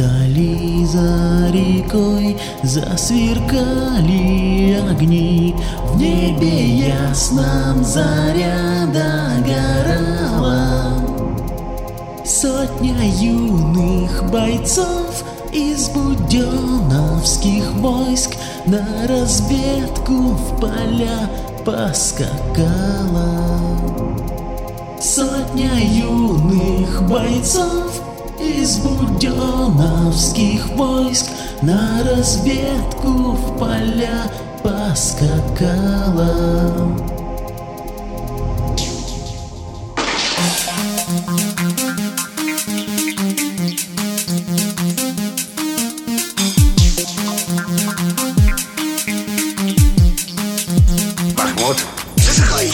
Вдали за рекой засверкали огни, в небе ясном заря догорала. Сотня юных бойцов из буденовских войск на разведку в поля поскакала. Сотня юных бойцов из буденовских войск на разведку в поля поскакала. Махмуд, засыхай!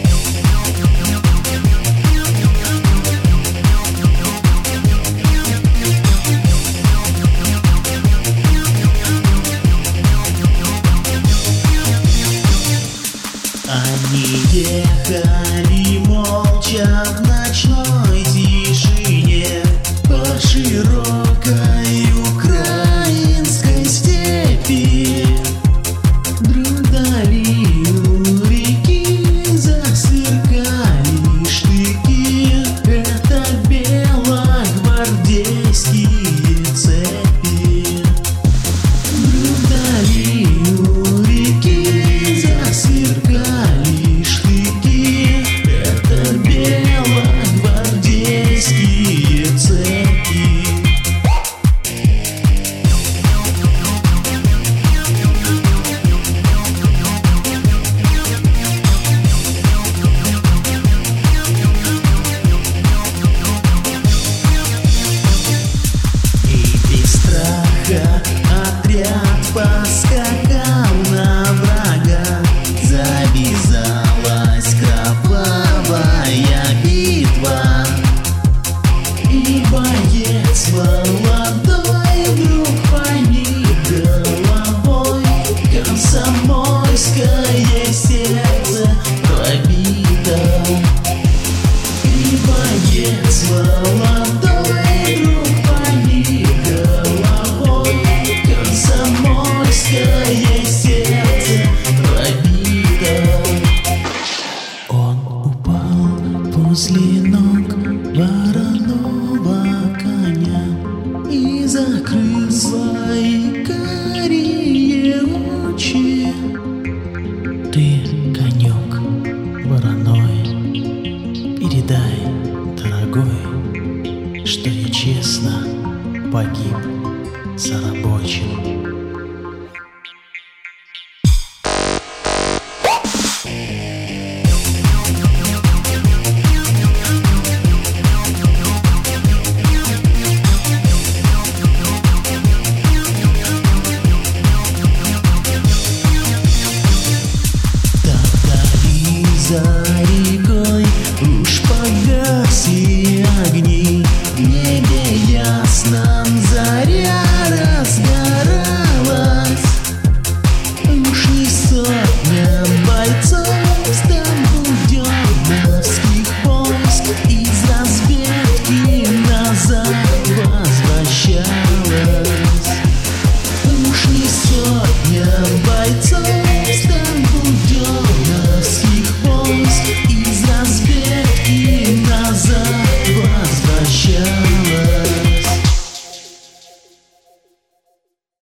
Они ехали молча в ночной тишине по широкой украинской степи. Вдали у реки засверкали штыки, это белогвардейские цепи. Вдали у реки засверкали штыки, это белогвардейские цепи. И без страха отряд поскакал на врага. Завязалась кровавая битва, и боец молодой вдруг поник головой. Комсомольское сердце пробито, и боец молодой вдруг поник головой. Комсомольское сердце пробито. Он упал возле ног вороного коня и закрыл свои карие очи. Ты, конек вороной, передай, дорогой, что я честно погиб за рабочим